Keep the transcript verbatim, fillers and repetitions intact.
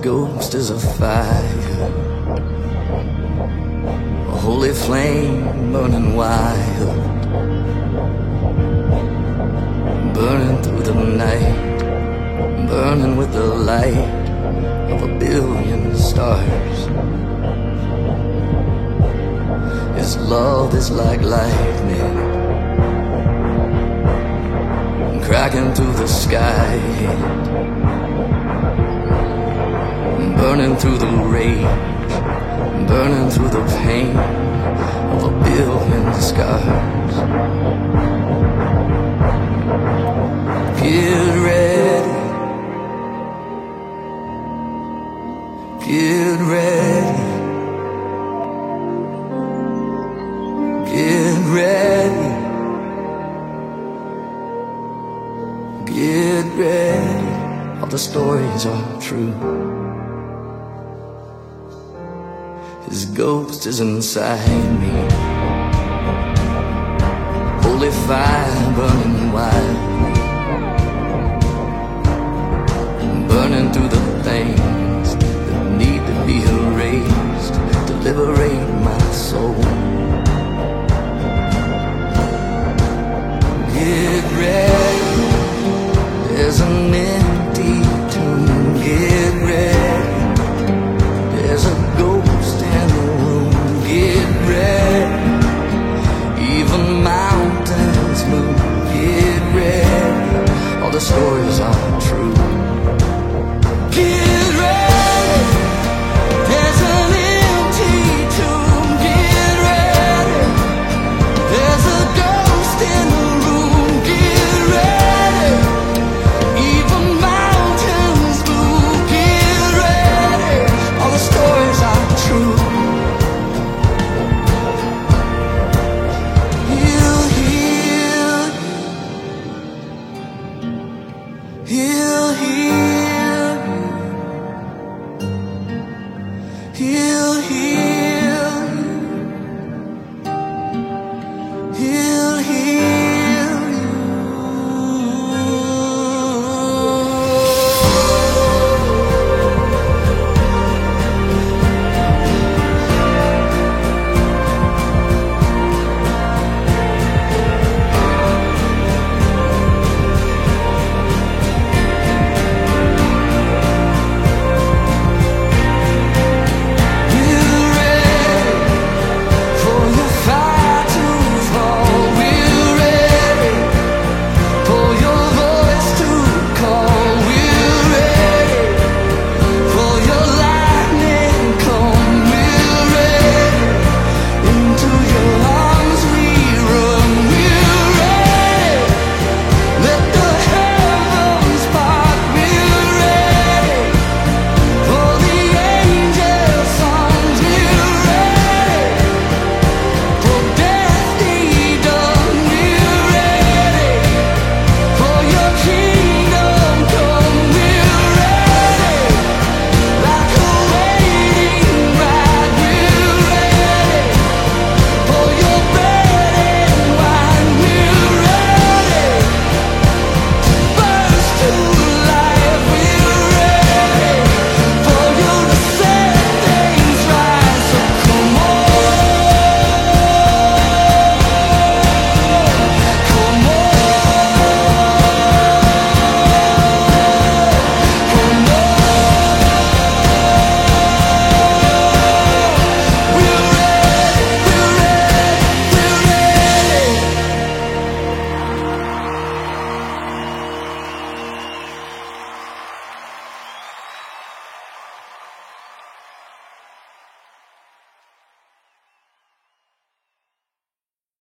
ghost is a fire, a holy flame burning wild, burning through the night, burning with the light of a billion stars. His love is like lightning, cracking through the sky, burning through the rage, burning through the pain of a billion scars. Get ready, get ready, get ready, get ready. All the stories are true. His ghost is inside me, holy fire burning wild, burning through the things that need to be erased to liberate my soul. Get ready, there's an empty tomb. Get ready, there's a ghost in the room. Get ready, even mountains move. Get ready, all the stories are true.